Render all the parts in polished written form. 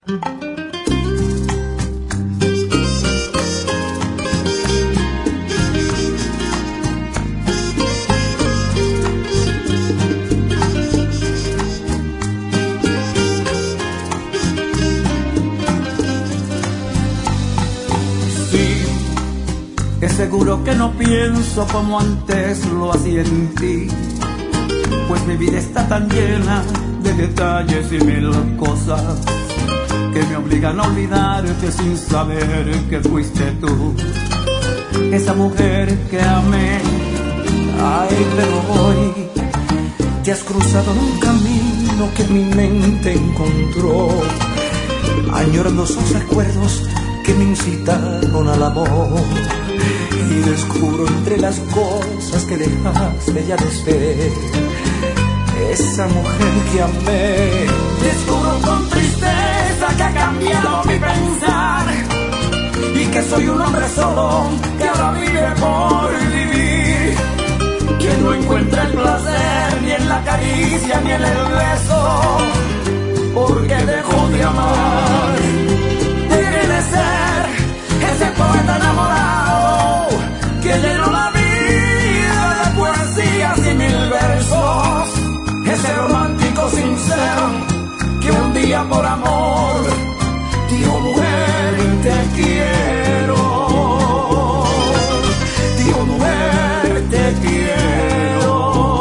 Seguro que no pienso como antes lo hacía en ti, pues mi vida está tan llena de detalles y mil cosas que me obligan a olvidarte sin saber que fuiste tú, esa mujer que amé. Ay, pero hoy te has cruzado en un camino que mi mente encontró, añorando esos recuerdos que me incitaron al amor. Y descubro entre las cosas que dejaste ya de ser esa mujer que amé. Descubro con tristeza que ha cambiado mi pensar y que soy un hombre solo que ahora vive por vivir, que no encuentra el placer ni en la caricia ni en el beso, porque dejó de amar. Dejé de ser ese poeta enamorado que llenó la vida de poesías y mil versos, ese romántico sincero que un día por amor dijo: mujer, te quiero. Dijo: mujer, te quiero.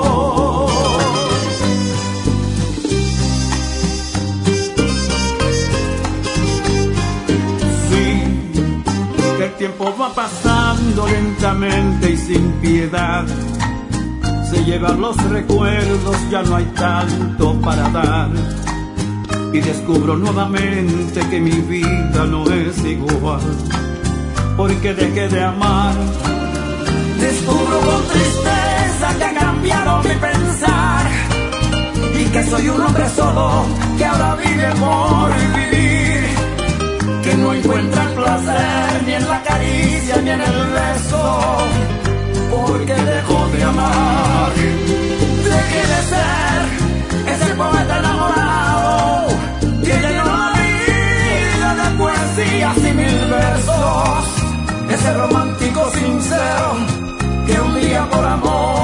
Sí, que el tiempo va pasando lentamente y sin piedad, se llevan los recuerdos, ya no hay tanto para dar, y descubro nuevamente que mi vida no es igual, porque dejé de amar. Descubro con tristeza que ha cambiado mi pensar y que soy un hombre solo que ahora vive por vivir, que no encuentra el placer ni en la caricia ni en el beso, porque dejó de amar. Dejé de ser ese poeta enamorado que llenó la vida de poesías y mil versos, ese romántico sincero que un día por amor